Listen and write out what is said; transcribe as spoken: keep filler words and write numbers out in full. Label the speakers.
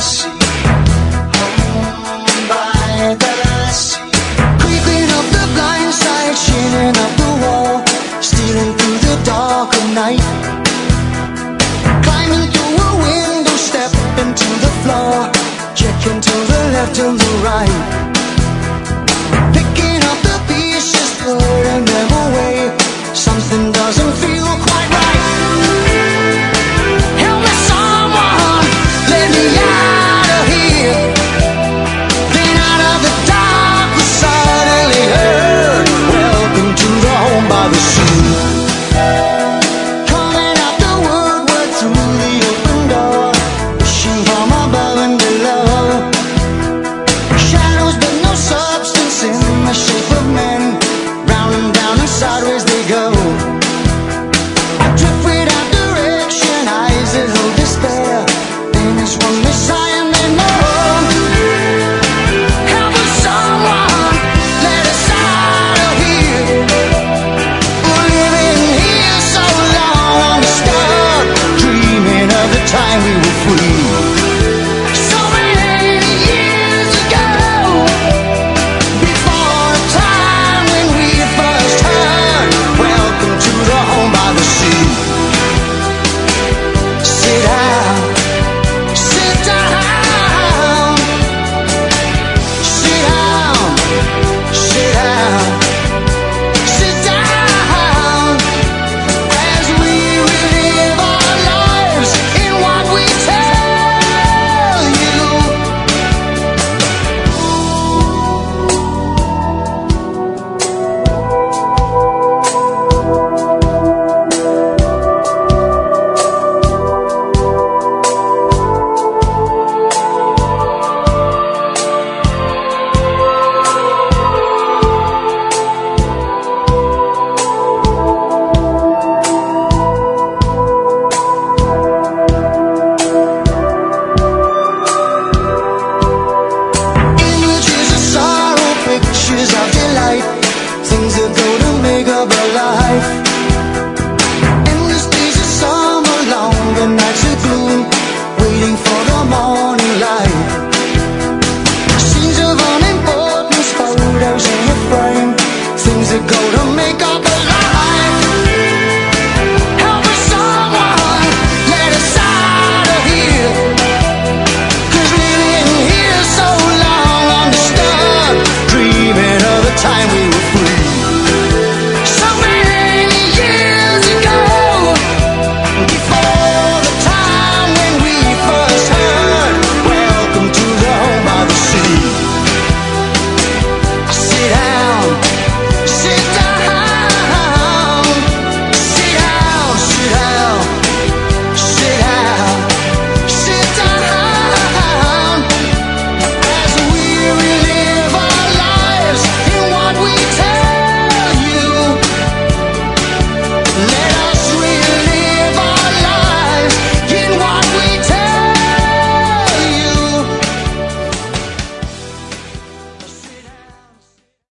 Speaker 1: sea, home by the sea. Creeping up the blind side, shining up the wall, stealing through the dark of night. Climbing through a window, stepping to the floor, checking to the left and the right. Picking up the pieces, throwing them away. Something doesn't feel quite right. Help me, someone, let me out of here. Then out of the dark we suddenly heard, welcome to the home by the sea. Coming out the woodwork through the open door, wishing from above and below. Shadows but no substance in the shape of men, round and down and sideways they go. Adrift without direction, eyes that hold despair. Then it's one they sigh and they know. Help us, someone, let us out of here. We're living here so long on the start, dreaming of the time we were free. So many years ago, before a time when we first heard, welcome to the home by the sea. Sit down, sit down, sit down, sit down, sit down, as we relive our lives in what we tell you. Images of sorrow, pictures of delight, things that go to make up a life. Endless days of summer, longer nights of gloom,